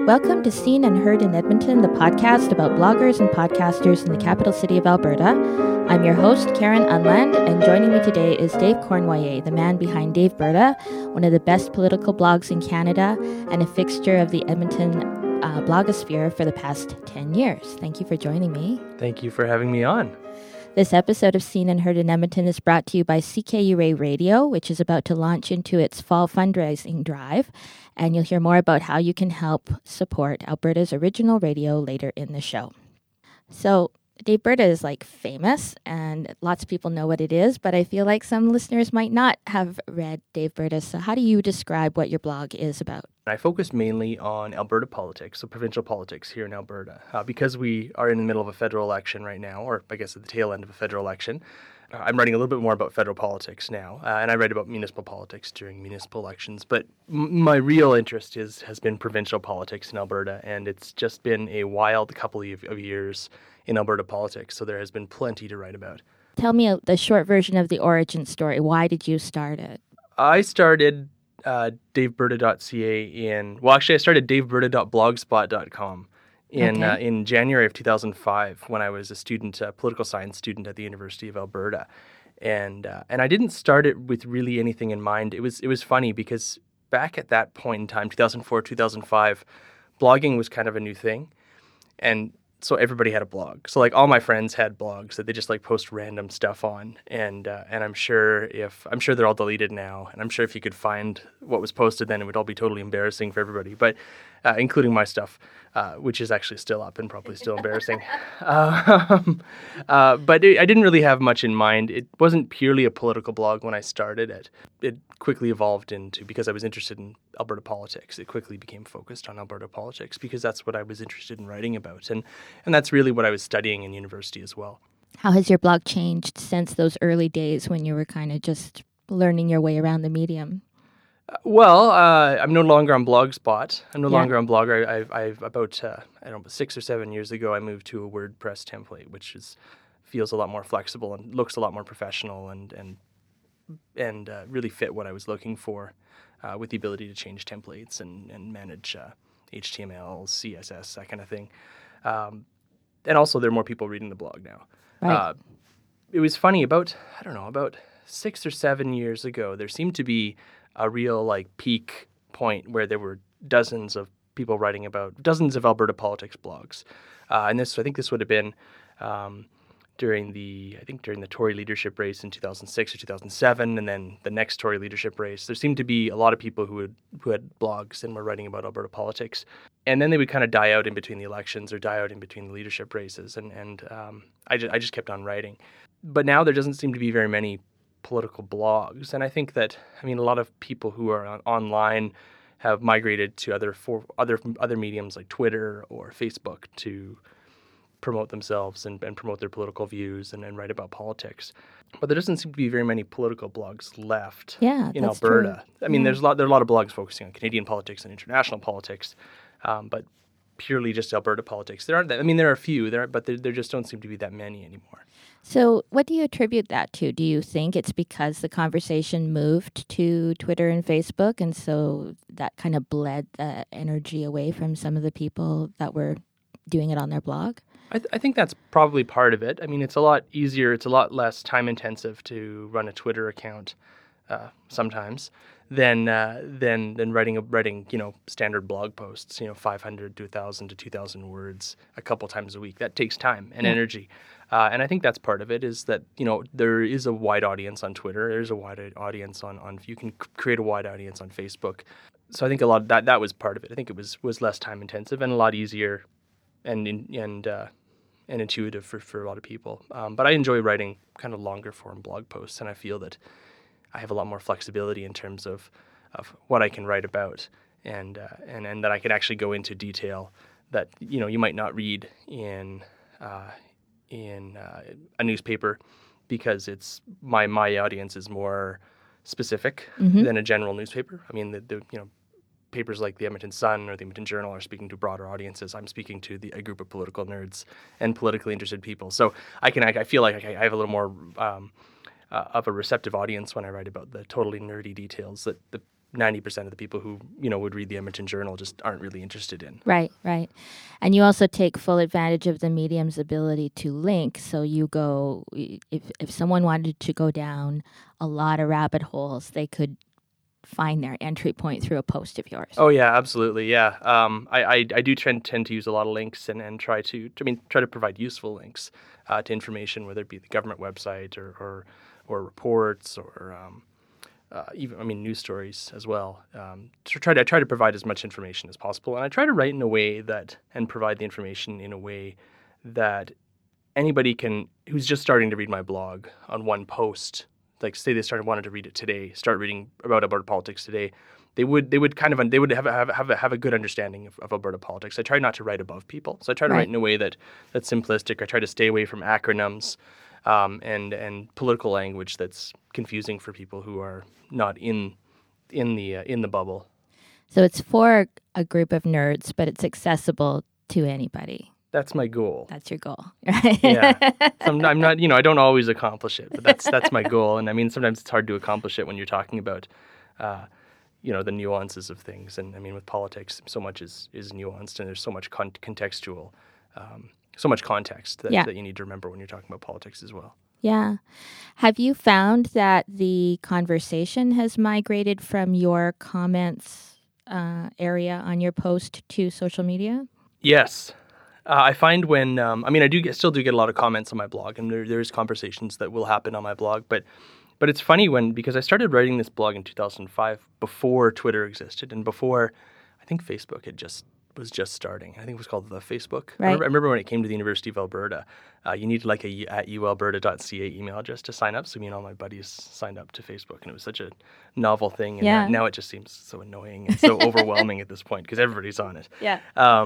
Welcome to Seen and Heard in Edmonton, the podcast about bloggers and podcasters in the capital city of Alberta. I'm your host, Karen Unland, and joining me today is Dave Cournoyer, the man behind Dave Berta, one of the best political blogs in Canada and a fixture of the Edmonton blogosphere for the past 10 years. Thank you for joining me. Thank you for having me on. This episode of Seen and Heard in Edmonton is brought to you by CKUA Radio, which is about to launch into its fall fundraising drive. And you'll hear more about how you can help support Alberta's original radio later in the show. So Dave Berta is famous and lots of people know what it is, but I feel like some listeners might not have read Dave Berta. So how do you describe what your blog is about? I focus mainly on Alberta politics, so provincial politics here in Alberta. Because we are in the middle of a federal election right now, or I guess at the tail end of a federal election, I'm writing a little bit more about federal politics now, and I write about municipal politics during municipal elections. But my real interest has been provincial politics in Alberta, and it's just been a wild couple of years in Alberta politics, so there has been plenty to write about. Tell me the short version of the origin story. Why did you start it? I started daveberta.ca I started daveberta.blogspot.com in January of 2005 when I was a political science student at the University of Alberta. And I didn't start it with really anything in mind. It was funny because back at that point in time, 2004, 2005, blogging was kind of a new thing. And so everybody had a blog. So all my friends had blogs that they just post random stuff on, and I'm sure they're all deleted now, and I'm sure if you could find what was posted then, it would all be totally embarrassing for everybody, but including my stuff, which is actually still up and probably still embarrassing. But I didn't really have much in mind. It wasn't purely a political blog when I started it. It quickly evolved into, because I was interested in Alberta politics, it quickly became focused on Alberta politics because that's what I was interested in writing about. And that's really what I was studying in university as well. How has your blog changed since those early days when you were kind of just learning your way around the medium? I'm no longer on Blogspot. I'm no longer on Blogger. I've about 6 or 7 years ago, I moved to a WordPress template, which feels a lot more flexible and looks a lot more professional and really fit what I was looking for, with the ability to change templates and manage HTML, CSS, that kind of thing. And also, there are more people reading the blog now. Right. It was funny, about 6 or 7 years ago, there seemed to be a real peak point where there were dozens of people writing about dozens of Alberta politics blogs. And I think this would have been during the Tory leadership race in 2006 or 2007, and then the next Tory leadership race. There seemed to be a lot of people who had blogs and were writing about Alberta politics. And then they would kind of die out in between the elections or die out in between the leadership races. And I just kept on writing. But now there doesn't seem to be very many political blogs. And I think that, a lot of people who are online have migrated to other mediums like Twitter or Facebook to promote themselves and promote their political views and write about politics. But there doesn't seem to be very many political blogs left in Alberta. True. There are a lot of blogs focusing on Canadian politics and international politics, but purely just Alberta politics. There are a few there, but there just don't seem to be that many anymore. So what do you attribute that to? Do you think it's because the conversation moved to Twitter and Facebook, and so that kind of bled the energy away from some of the people that were doing it on their blog? I think that's probably part of it. It's a lot easier, it's a lot less time intensive to run a Twitter account sometimes than writing standard blog posts, 500 to 1,000 to 2,000 words a couple times a week. That takes time and energy. And I think that's part of it, is that, there is a wide audience on Twitter. There's a wide audience on you can create a wide audience on Facebook. So I think a lot of that was part of it. I think it was less time intensive and a lot easier and intuitive for a lot of people. But I enjoy writing kind of longer form blog posts, and I feel that I have a lot more flexibility in terms of what I can write about, and that I can actually go into detail that you might not read in a newspaper, because it's my audience is more specific than a general newspaper. The papers like the Edmonton Sun or the Edmonton Journal are speaking to broader audiences. I'm speaking to a group of political nerds and politically interested people. So I feel like I have a little more of a receptive audience when I write about the totally nerdy details that 90% of the people who, would read the Edmonton Journal just aren't really interested in. Right. And you also take full advantage of the medium's ability to link. So you go, if someone wanted to go down a lot of rabbit holes, they could find their entry point through a post of yours. Oh yeah, absolutely. Yeah. I do tend to use a lot of links and try to provide useful links to information, whether it be the government website or reports or even news stories as well. I try to provide as much information as possible, and I try to write in a way and provide the information in a way that anybody who's just starting to read my blog on one post, like say they wanted to read it today, start reading about Alberta politics today, they would have a good understanding of Alberta politics. I try not to write above people, so I try to write in a way that's simplistic. I try to stay away from acronyms and political language that's confusing for people who are not in the bubble. So it's for a group of nerds, but it's accessible to anybody. That's my goal. That's your goal, right? Yeah. I'm not, I don't always accomplish it, but that's my goal. And I mean, sometimes it's hard to accomplish it when you're talking about, the nuances of things. And I mean, with politics, so much is nuanced, and there's so much contextual, so much context that you need to remember when you're talking about politics as well. Yeah. Have you found that the conversation has migrated from your comments area on your post to social media? Yes. I find when, I still do get a lot of comments on my blog, and there's conversations that will happen on my blog, but it's funny because I started writing this blog in 2005 before Twitter existed and before, I think Facebook was just starting. I think it was called The Facebook. Right. I remember when it came to the University of Alberta, you needed like a at ualberta.ca email address to sign up. So me and all my buddies signed up to Facebook, and it was such a novel thing. And now it just seems so annoying and so overwhelming at this point because everybody's on it. Yeah.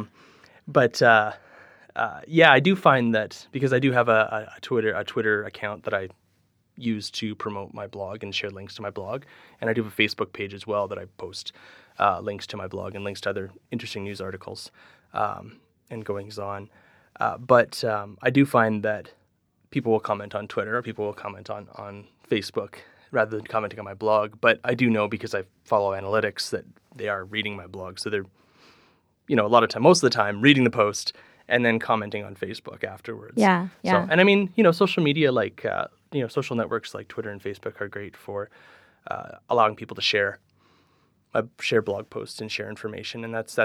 I do find that because I do have a Twitter account that I use to promote my blog and share links to my blog, and I do have a Facebook page as well that I post links to my blog and links to other interesting news articles and goings on. But I do find that people will comment on Twitter or people will comment on Facebook rather than commenting on my blog. But I do know, because I follow analytics, that they are reading my blog. So they're, most of the time, reading the post and then commenting on Facebook afterwards. Yeah. So, and I mean, social media like, social networks like Twitter and Facebook are great for allowing people to share blog posts and share information. And that's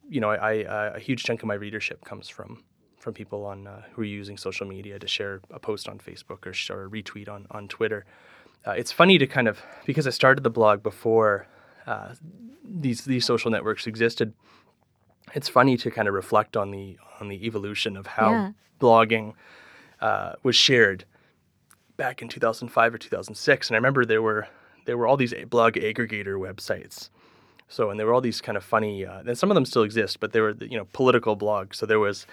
a huge chunk of my readership comes from people who are using social media to share a post on Facebook or retweet on Twitter. It's funny to because I started the blog before these social networks existed. It's funny to kind of reflect on the evolution of how blogging was shared back in 2005 or 2006. And I remember there were all these blog aggregator websites. So, and there were all these kind of funny, and some of them still exist, but they were, political blogs. So there was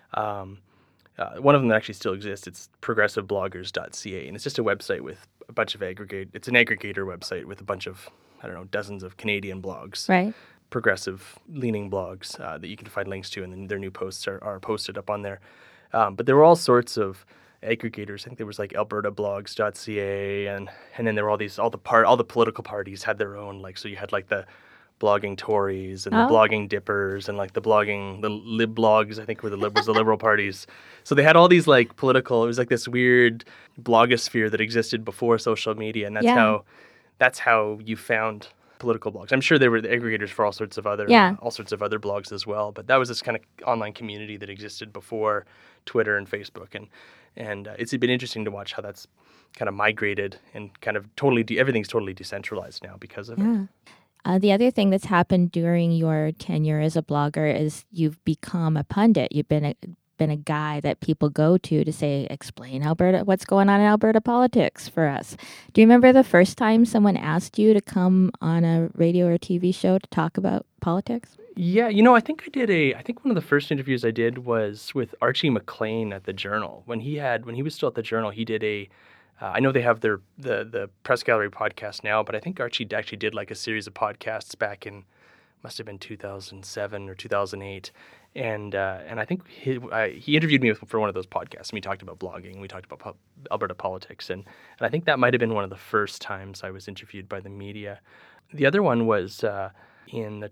one of them that actually still exists. It's progressivebloggers.ca, and it's just a website with a bunch of it's an aggregator website with a bunch of, dozens of Canadian blogs. Right. Progressive leaning blogs that you can find links to, and then their new posts are posted up on there. But there were all sorts of aggregators. I think there was like albertablogs.ca, and then there were all the political parties had their own, so you had like the blogging Tories and the blogging Dippers and like the lib blogs, I think was the liberal parties. So they had all these it was like this weird blogosphere that existed before social media, and that's how you found political blogs. I'm sure there were the aggregators for all sorts of other blogs as well, but that was this kind of online community that existed before Twitter and Facebook, and it's been interesting to watch how that's kind of migrated and kind of everything's totally decentralized now because of it. The other thing that's happened during your tenure as a blogger is you've become a pundit. You've been a guy that people go to say, explain Alberta, what's going on in Alberta politics for us. Do you remember the first time someone asked you to come on a radio or TV show to talk about politics? Yeah, I think I think one of the first interviews I did was with Archie McLean at the Journal. When he was still at the Journal, he did I know they have the Press Gallery podcast now, but I think Archie actually did like a series of podcasts back in, must have been 2007 or 2008. And I think he interviewed me for one of those podcasts, and we talked about blogging, we talked about Alberta politics, and I think that might have been one of the first times I was interviewed by the media. The other one was in the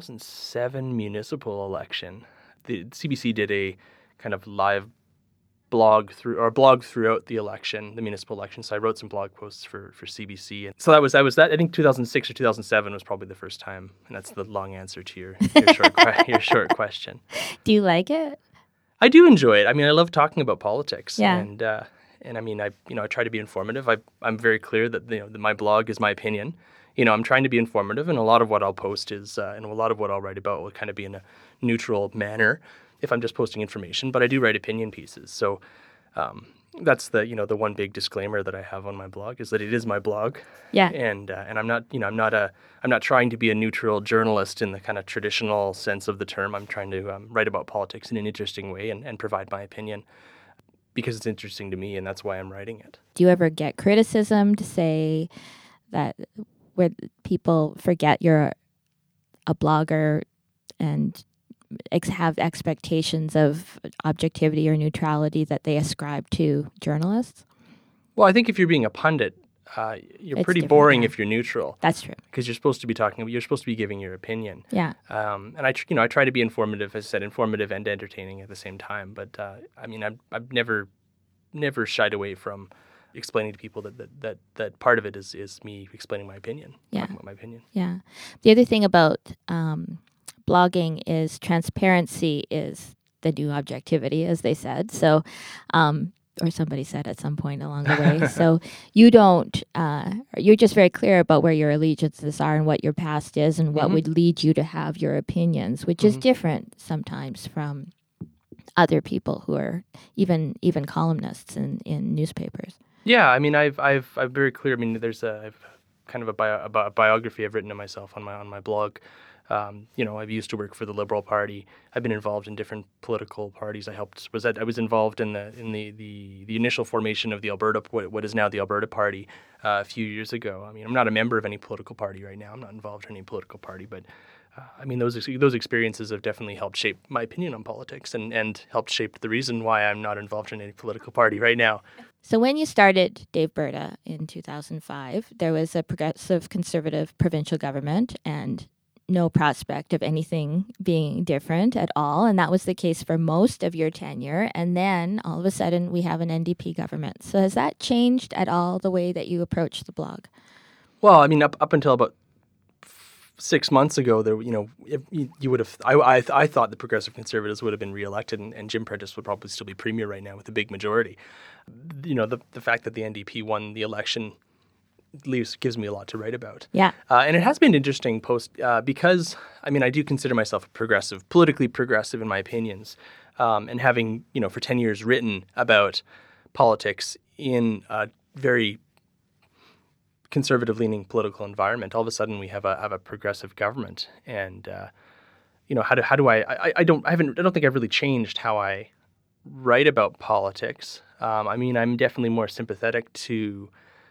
2007 municipal election. The CBC did a kind of live blog throughout the election, the municipal election. So I wrote some blog posts for CBC. And so that was that. I think 2006 or 2007 was probably the first time. And that's the long answer to your your short question. Do you like it? I do enjoy it. I mean, I love talking about politics. Yeah. And I mean, I try to be informative. I'm very clear that that my blog is my opinion. I'm trying to be informative, and a lot of what I'll post is, and a lot of what I'll write about will kind of be in a neutral manner if I'm just posting information. But I do write opinion pieces, so that's the the one big disclaimer that I have on my blog is that it is my blog. Yeah. And I'm not I'm not trying to be a neutral journalist in the kind of traditional sense of the term. I'm trying to write about politics in an interesting way and provide my opinion because it's interesting to me, and that's why I'm writing it. Do you ever get criticism to say that where people forget you're a blogger and have expectations of objectivity or neutrality that they ascribe to journalists? Well, I think if you're being a pundit, you're pretty boring if you're neutral. That's true. Because you're supposed to be giving your opinion. Yeah. And I try to be informative, as I said, informative and entertaining at the same time. But I mean, I've never shied away from explaining to people that part of it is me explaining my opinion. Yeah. Talking about my opinion. Yeah. The other thing about blogging is transparency is the new objectivity, as they said. So, or somebody said at some point along the way. So you don't, you're just very clear about where your allegiances are and what your past is and what would lead you to have your opinions, which is different sometimes from other people who are even columnists in newspapers. Yeah, I mean, I'm very clear. I mean, I've kind of a biography I've written of myself on my blog. I've used to work for the Liberal Party. I've been involved in different political parties. I was involved in the initial formation of the Alberta, what is now the Alberta Party, a few years ago. I mean, I'm not a member of any political party right now. I'm not involved in any political party, but I mean, those experiences have definitely helped shape my opinion on politics and helped shape the reason why I'm not involved in any political party right now. So when you started Daveberta in 2005, there was a progressive conservative provincial government and no prospect of anything being different at all. And that was the case for most of your tenure. And then all of a sudden we have an NDP government. So has that changed at all the way that you approach the blog? Well, I mean, up until about 6 months ago, there, you would have. I thought the Progressive Conservatives would have been reelected, and Jim Prentice would probably still be premier right now with a big majority. The fact that the NDP won the election gives me a lot to write about. Yeah, and it has been interesting because I mean I do consider myself a progressive, politically progressive in my opinions, and having for 10 years written about politics in a very conservative-leaning political environment. All of a sudden, we have a progressive government, and how do I don't think I've really changed how I write about politics. I mean, I'm definitely more sympathetic to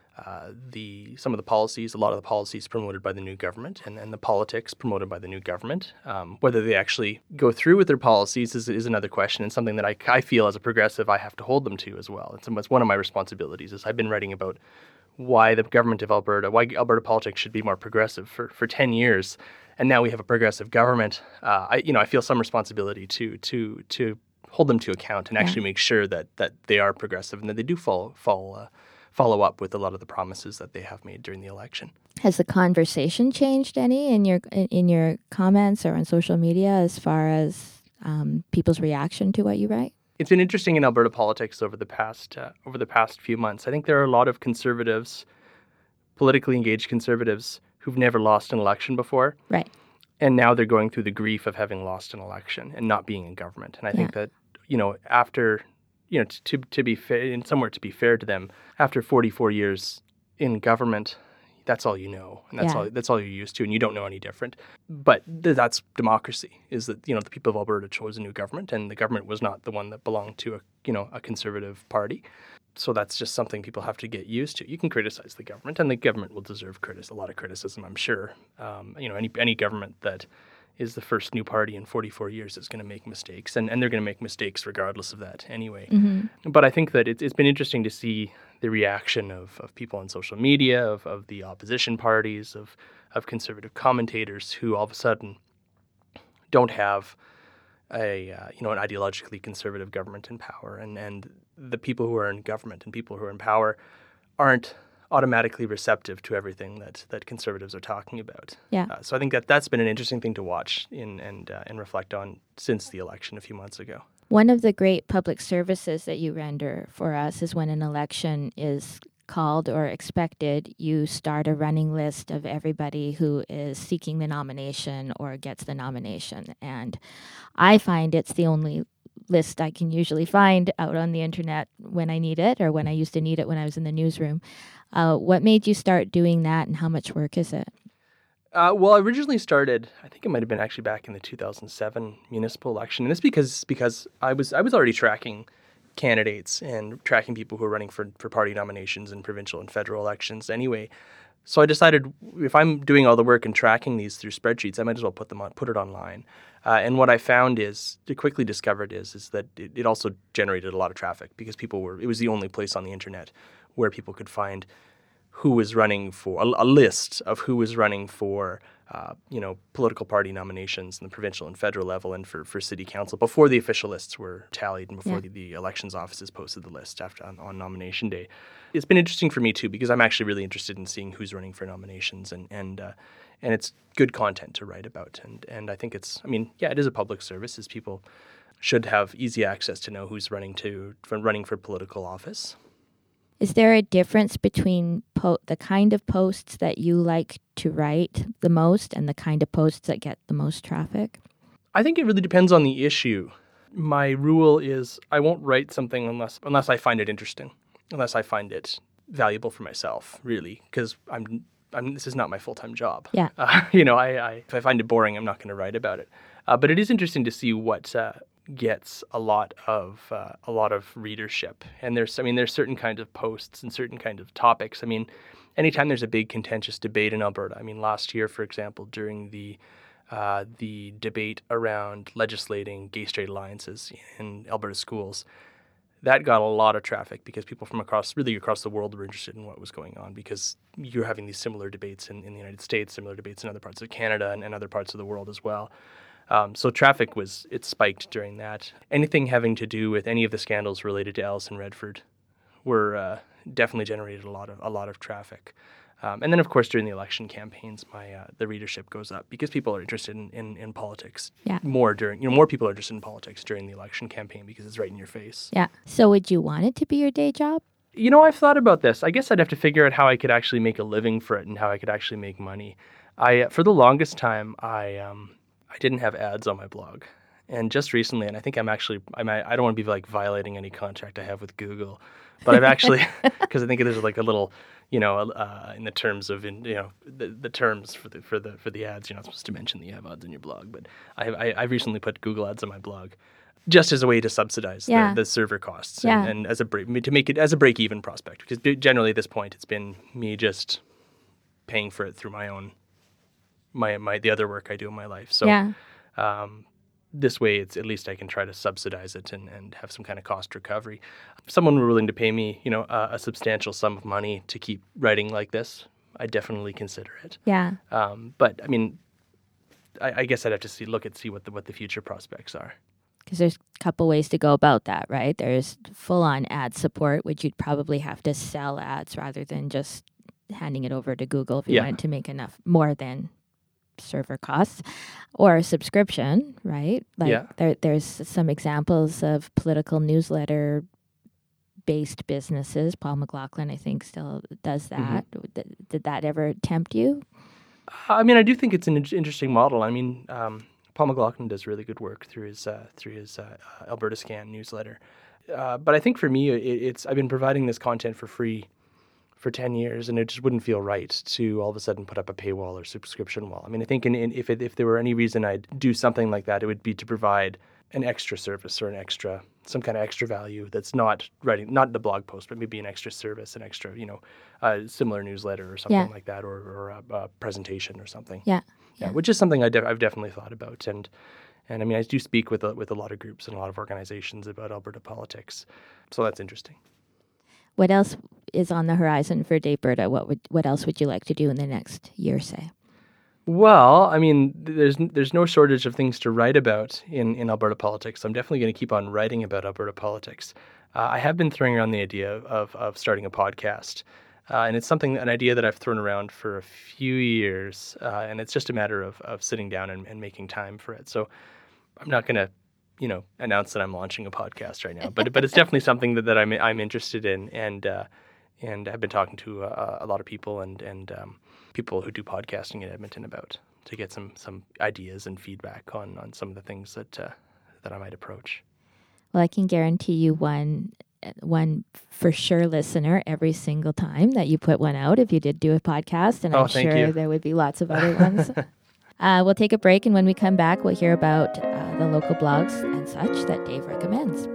some of the policies, a lot of the policies promoted by the new government, and the politics promoted by the new government. Whether they actually go through with their policies is another question, and something that I feel as a progressive I have to hold them to as well. It's one of my responsibilities. Is I've been writing about why the government of Alberta, why Alberta politics should be more progressive for 10 years, and now we have a progressive government. I feel some responsibility to hold them to account and actually make sure that they are progressive and that they do follow up with a lot of the promises that they have made during the election. Has the conversation changed any in your comments or on social media as far as people's reaction to what you write? It's been interesting in Alberta politics over the past few months. I think there are a lot of conservatives, politically engaged conservatives, who've never lost an election before. Right. And now they're going through the grief of having lost an election and not being in government. And I think that, after, to be fair, and somewhere to be fair to them, after 44 years in government, that's all you know, and that's all you're used to, and you don't know any different. But that's democracy. Is that the people of Alberta chose a new government, and the government was not the one that belonged to a conservative party. So that's just something people have to get used to. You can criticize the government, and the government will deserve a lot of criticism, I'm sure. Any government that is the first new party in 44 years is going to make mistakes, and they're going to make mistakes regardless of that anyway. Mm-hmm. But I think that it's been interesting to see the reaction of people on social media, of the opposition parties, of conservative commentators who all of a sudden don't have an ideologically conservative government in power, and the people who are in government and people who are in power aren't automatically receptive to everything that conservatives are talking about. Yeah. So I think that's been an interesting thing to watch and reflect on since the election a few months ago. One of the great public services that you render for us is when an election is called or expected, you start a running list of everybody who is seeking the nomination or gets the nomination. And I find it's the only list I can usually find out on the internet when I need it, or when I used to need it when I was in the newsroom. What made you start doing that, and how much work is it? Well, I originally started, I think it might have been actually back in the 2007 municipal election. And this because I was already tracking candidates and tracking people who are running for party nominations in provincial and federal elections anyway. So I decided if I'm doing all the work and tracking these through spreadsheets, I might as well put it online. And what I found quickly discovered is that it also generated a lot of traffic because it was the only place on the internet where people could find who was running for a list of who was running for political party nominations in the provincial and federal level and for city council before the official lists were tallied and before the elections offices posted the list on nomination day. It's been interesting for me too because I'm actually really interested in seeing who's running for nominations and it's good content to write about and I think it is a public service as people should have easy access to know who's running for political office. Is there a difference between the kind of posts that you like to write the most and the kind of posts that get the most traffic? I think it really depends on the issue. My rule is I won't write something unless I find it interesting, unless I find it valuable for myself, really, because this is not my full-time job. Yeah. If I find it boring, I'm not going to write about it. But it is interesting to see what gets a lot of readership, and there's certain kinds of posts and certain kinds of topics. Anytime there's a big contentious debate in Alberta. Last year, for example, during the debate around legislating gay-straight alliances in Alberta schools, that got a lot of traffic because people from across the world were interested in what was going on because you're having these similar debates in the United States, similar debates in other parts of Canada and other parts of the world as well. So traffic it spiked during that. Anything having to do with any of the scandals related to Alison Redford were definitely generated a lot of traffic. And then, of course, during the election campaigns, the readership goes up because people are interested in politics. Yeah. More people are interested in politics during the election campaign because it's right in your face. Yeah. So would you want it to be your day job? I've thought about this. I guess I'd have to figure out how I could actually make a living for it and how I could actually make money. For the longest time, I didn't have ads on my blog. And just recently, and I think I don't want to be like violating any contract I have with Google, but I've actually, because I think there's like a little, in the terms of, the terms for the ads, you're not supposed to mention that you have ads on your blog, but I've recently put Google ads on my blog just as a way to subsidize the server costs and to make it as a break-even prospect, because generally at this point it's been me just paying for it through my own the other work I do in my life. So this way, it's at least I can try to subsidize it and have some kind of cost recovery. If someone were willing to pay me, a substantial sum of money to keep writing like this, I'd definitely consider it. Yeah. But I guess I'd have to see what the future prospects are. Because there's a couple ways to go about that, right? There's full-on ad support, which you'd probably have to sell ads rather than just handing it over to Google if you wanted to make enough more than server costs, or a subscription, right? There's some examples of political newsletter based businesses. Paul McLaughlin, I think, still does that. Mm-hmm. Did that ever tempt you? I do think it's an interesting model. Paul McLaughlin does really good work through his Alberta Scan newsletter. But I think for me, I've been providing this content for free for 10 years, and it just wouldn't feel right to all of a sudden put up a paywall or subscription wall. I think if there were any reason I'd do something like that, it would be to provide an extra service or some kind of extra value that's not the blog post, but maybe an extra service, an extra, similar newsletter or something like that, or a presentation or something. Yeah. Which is something I've definitely thought about. And I do speak with a lot of groups and a lot of organizations about Alberta politics. So that's interesting. What else is on the horizon for Daveberta? What else would you like to do in the next year, say? Well, I mean, there's no shortage of things to write about in Alberta politics. I'm definitely going to keep on writing about Alberta politics. I have been throwing around the idea of starting a podcast, and it's an idea that I've thrown around for a few years, and it's just a matter of sitting down and making time for it. So I'm not going to, announce that I'm launching a podcast right now, but it's definitely something that I'm interested in, and I've been talking to a lot of people and people who do podcasting in Edmonton about to get some ideas and feedback on some of the things that I might approach. Well, I can guarantee you one for sure listener every single time that you put one out if you did do a podcast, and I'm sure there would be lots of other ones. We'll take a break, and when we come back, we'll hear about the local blogs and such that Dave recommends.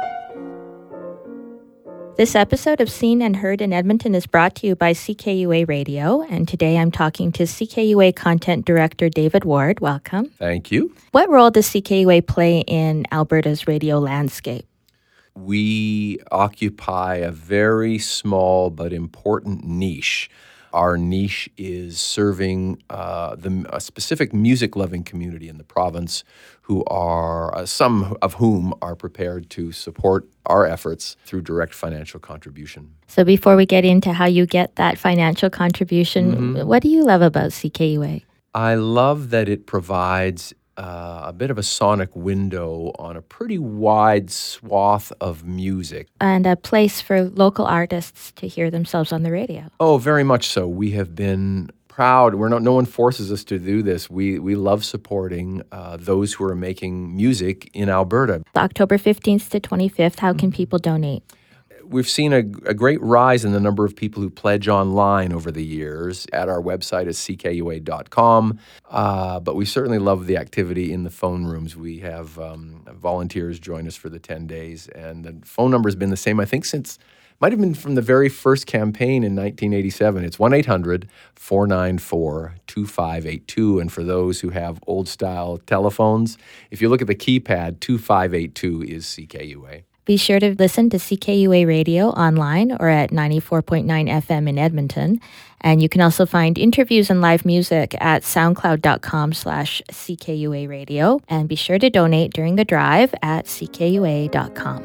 This episode of Seen and Heard in Edmonton is brought to you by CKUA Radio, and today I'm talking to CKUA Content Director David Ward. Welcome. Thank you. What role does CKUA play in Alberta's radio landscape? We occupy a very small but important niche. Our niche is serving a specific music-loving community in the province who are, some of whom are prepared to support our efforts through direct financial contribution. So before we get into how you get that financial contribution, what do you love about CKUA? I love that it provides a bit of a sonic window on a pretty wide swath of music. And a place for local artists to hear themselves on the radio. Oh, very much so. We have been proud. No one forces us to do this. We love supporting those who are making music in Alberta. October 15th to 25th, how can people donate? We've seen a great rise in the number of people who pledge online over the years. At our website is ckua.com, but we certainly love the activity in the phone rooms. We have volunteers join us for the 10 days, and the phone number has been the same, I think, might have been from the very first campaign in 1987. It's 1-800-494-2582, and for those who have old-style telephones, if you look at the keypad, 2582 is CKUA. Be sure to listen to CKUA Radio online or at 94.9 FM in Edmonton. And you can also find interviews and live music at soundcloud.com/CKUA Radio. And be sure to donate during the drive at ckua.com.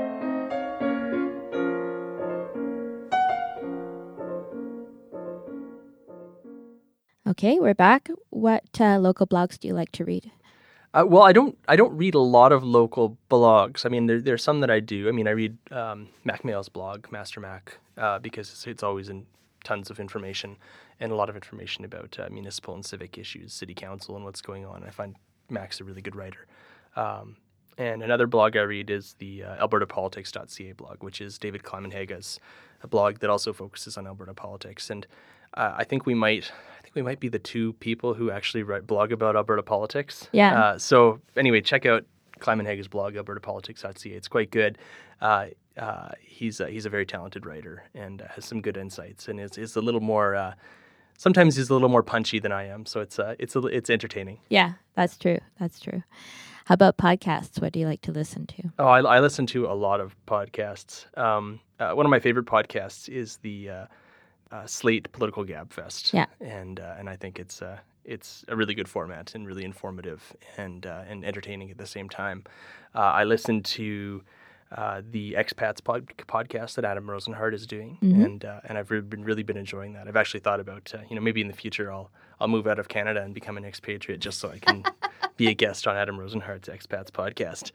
Okay, we're back. What local blogs do you like to read? Well, I don't read a lot of local blogs. I mean, there's some that I do. I mean, I read Mac Mail's blog, Master Mac, because it's always in tons of information and a lot of information about municipal and civic issues, city council, and what's going on. I find Mac's a really good writer. And another blog I read is the albertapolitics.ca blog, which is David Climenhage's a blog that also focuses on Alberta politics. And I think we might be the two people who actually blog about Alberta politics. Yeah. So anyway, check out Climenhage's blog, albertapolitics.ca. It's quite good. He's a very talented writer and has some good insights, and is a little more. Sometimes he's a little more punchy than I am, so it's entertaining. Yeah, that's true. That's true. How about podcasts? What do you like to listen to? Oh, I listen to a lot of podcasts. One of my favorite podcasts is the Slate Political Gabfest. Yeah. And I think it's a really good format and really informative and entertaining at the same time. I listen to the Expats podcast that Adam Rosenhart is doing, and I've really been enjoying that. I've actually thought about maybe in the future I'll move out of Canada and become an expatriate just so I can be a guest on Adam Rosenhart's Expats podcast,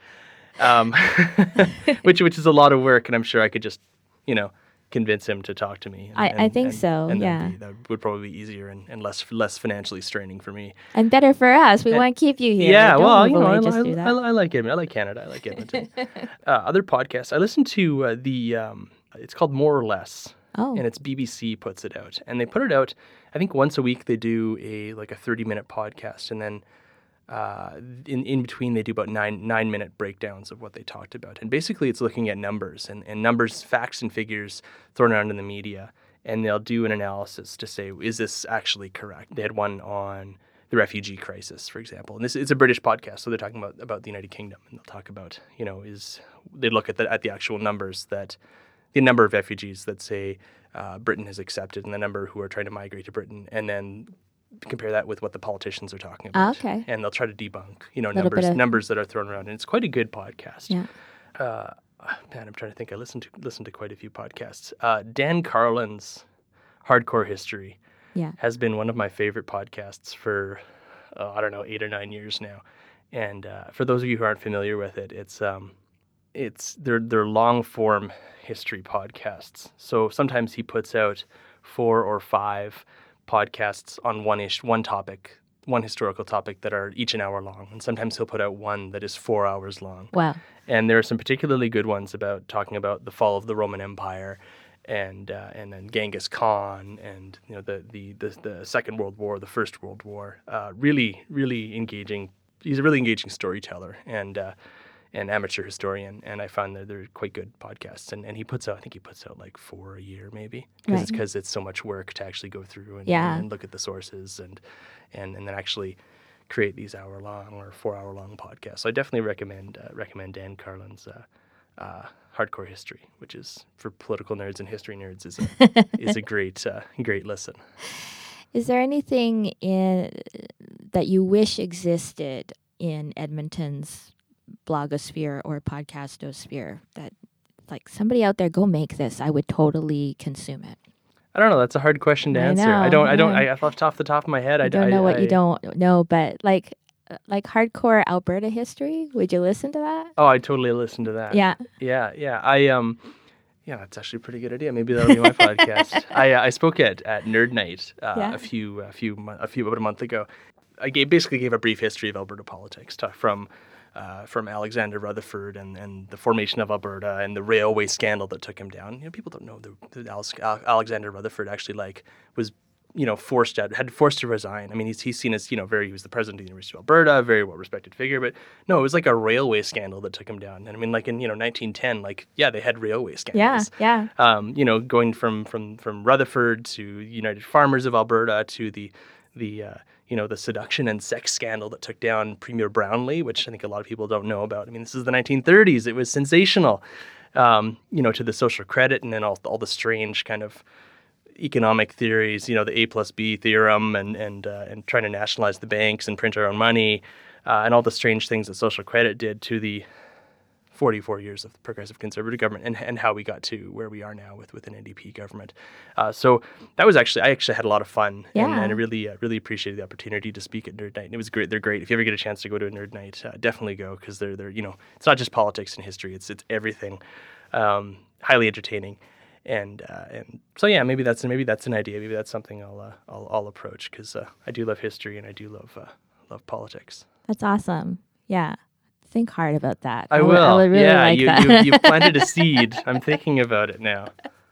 which is a lot of work, and I'm sure I could just convince him to talk to me. I think so. And yeah, that would probably be easier and less financially straining for me. And better for us. We want to keep you here. Yeah, well, I like Edmonton. I like Canada. I like Edmonton. Other podcasts. I listen to it's called More or Less. Oh. And it's BBC puts it out. And they put it out, I think once a week they do a 30-minute podcast, and then in between they do about 9-minute breakdowns of what they talked about. And basically it's looking at numbers and numbers, facts and figures thrown around in the media, and they'll do an analysis to say, is this actually correct? They had one on the refugee crisis, for example. And it's a British podcast, so they're talking about the United Kingdom, and they'll talk about, they look at the actual numbers that the number of refugees that say Britain has accepted and the number who are trying to migrate to Britain, and then compare that with what the politicians are talking about. Okay. And they'll try to debunk, numbers that are thrown around. And it's quite a good podcast. Yeah. Man, I'm trying to think. I listened to quite a few podcasts. Dan Carlin's Hardcore History has been one of my favorite podcasts for, 8 or 9 years now. And for those of you who aren't familiar with it, they're long form history podcasts. So sometimes he puts out 4 or 5 podcasts on one topic, one historical topic that are each an hour long, and sometimes he'll put out one that is 4 hours long. Wow! And there are some particularly good ones talking about the fall of the Roman Empire, and then Genghis Khan, and the Second World War, the First World War. Really, really engaging. He's a really engaging storyteller and amateur historian, and I found that they're quite good podcasts. And he puts out, I think he puts out like 4 a year maybe, because it's so much work to actually go through and look at the sources and then actually create these hour-long or 4-hour-long podcasts. So I definitely recommend Dan Carlin's Hardcore History, which is for political nerds and history nerds is a great listen. Is there anything that you wish existed in Edmonton's blogosphere or podcastosphere that, like, somebody out there, go make this? I would totally consume it. I don't know. That's a hard question to answer. I off the top of my head, I don't know what you don't know, but like hardcore Alberta history, would you listen to that? Oh, I totally listen to that. Yeah. That's actually a pretty good idea. Maybe that'll be my podcast. I spoke at Nerd Night about a month ago. I basically gave a brief history of Alberta politics from Alexander Rutherford and the formation of Alberta and the railway scandal that took him down. People don't know that Alexander Rutherford actually was forced to resign. I mean, he's seen as he was the president of the University of Alberta, a very well respected figure. But no, it was like a railway scandal that took him down. And I mean, like in 1910, they had railway scandals. Yeah. Going from Rutherford to United Farmers of Alberta to the seduction and sex scandal that took down Premier Brownlee, which I think a lot of people don't know about. I mean, this is the 1930s. It was sensational, to the social credit and then all the strange kind of economic theories, the A+B theorem and trying to nationalize the banks and print our own money, and all the strange things that social credit did to the 44 years of progressive conservative government and how we got to where we are now with an NDP government. So that was I actually had a lot of fun and I really appreciated the opportunity to speak at Nerd Night. And it was great. They're great. If you ever get a chance to go to a Nerd Night, definitely go, because they're it's not just politics and history. It's everything. Highly entertaining. And so maybe that's an idea. Maybe that's something I'll approach, because I do love history and I do love politics. That's awesome. Yeah, think hard about that. I will. I would really like that. You planted a seed. I'm thinking about it now.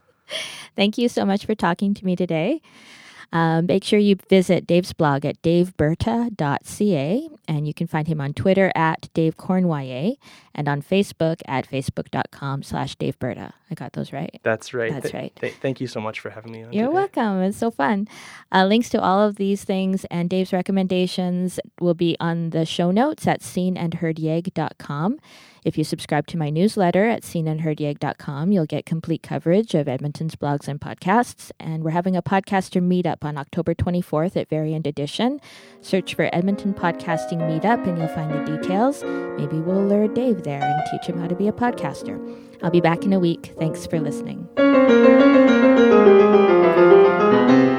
Thank you so much for talking to me today. Make sure you visit Dave's blog at daveberta.ca, and you can find him on Twitter at DaveCornwallis and on Facebook at facebook.com/DaveBerta. I got those right? That's right. That's right. Thank you so much for having me on You're today. welcome. It's so fun. Links to all of these things and Dave's recommendations will be on the show notes at seenandheardyeg.com. If you subscribe to my newsletter at seenandheardyeg.com, you'll get complete coverage of Edmonton's blogs and podcasts. And we're having a podcaster meetup on October 24th at Variant Edition. Search for Edmonton Podcasting Meetup and you'll find the details. Maybe we'll lure Dave there and teach him how to be a podcaster. I'll be back in a week. Thanks for listening.